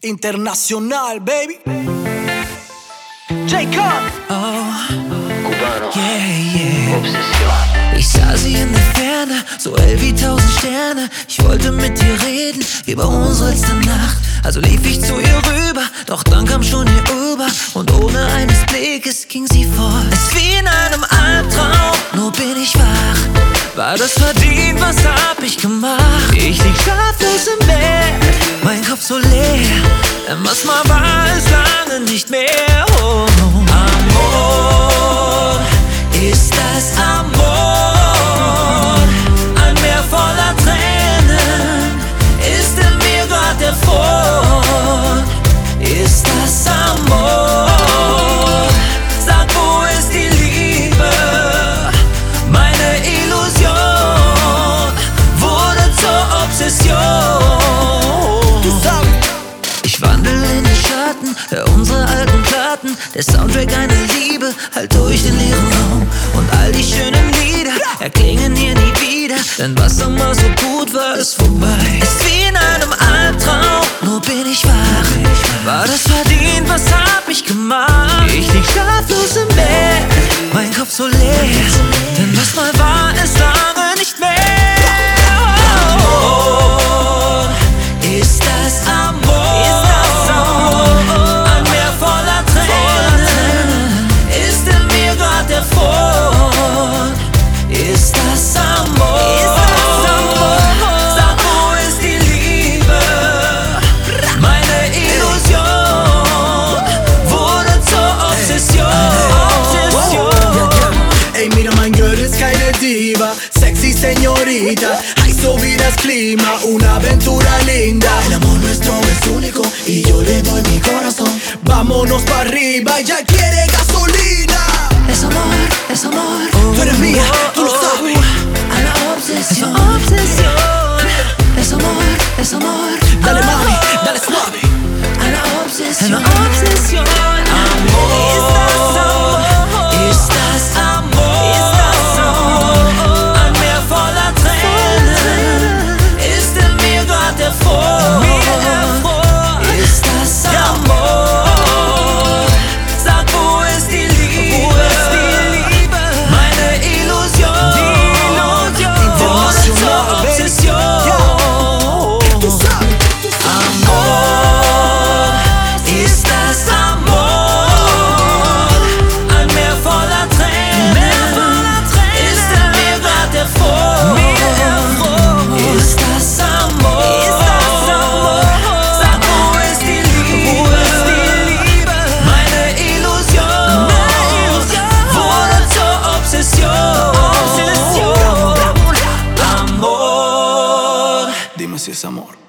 Internacional, baby. J-Con. Cubano. Yeah. Obsession. Ich sah sie in der Ferne, so hell wie 1000 Sterne. Ich wollte mit ihr reden über unsere letzte Nacht. Also lief ich zu ihr rüber, doch dann kam schon ihr Uber. Und ohne eines Blickes ging sie fort. Es wie in einem Albtraum, nur bin ich wach. War das verdient, was hab ich gemacht? Ich lieg schlaflos im Bett, mein Kopf so leer. Denn was mal war, ist lange nicht mehr. Oh, Amor, ist das Amor? Ein Meer voller Tränen ist in mir grad der Fort. Ist das Amor? Sag, wo ist die Liebe? Meine Illusion wurde zur Obsession. Ich wandel in die Schatten unserer alten Platten. Der Soundtrack einer Liebe halt durch den leeren Raum. Und all die schönen Lieder erklingen hier nie wieder. Denn was immer so gut war, ist vorbei. Ist wie in einem Albtraum, nur bin ich wach. War das verdient, was hab ich gemacht? Ich lieg schlaflos im Bett, mein Kopf so leer. Denn was mal war, ist lange nicht mehr. Amor, ist das Amor? Ein Meer voller Tränen ist in mir grad der Fort. Ist das Amor? Sag, wo ist die Liebe? Meine Illusion wurde zur Obsession. Ey, mira, mein Girl ist keine Diva, sexy señorita, heiß so wie das Klima, una aventura linda. El amor nuestro es único y yo le doy mi corazón. Vámonos pa' arriba, ella quiere gasolina. Es amor, es amor. Tú eres mía, tú lo sabes. A la obsesión, obsesión. Es amor, es amor. Dale mami, dale suave. A la obsesión, obsesión. Amor, estás amor, estás amor. Ein Meer voller Tränen ist in mir grad der Fort. Ist das Amor? Sag, wo ist die Liebe? Meine Illusion wurde zur Obsession. Amor, ist das Amor? Ein Meer voller Tränen ist in mir grad der Fort. Ist das Amor? Sag, wo ist die Liebe? Meine Illusion wurde zur Obsession. Amor. Dime si es amor.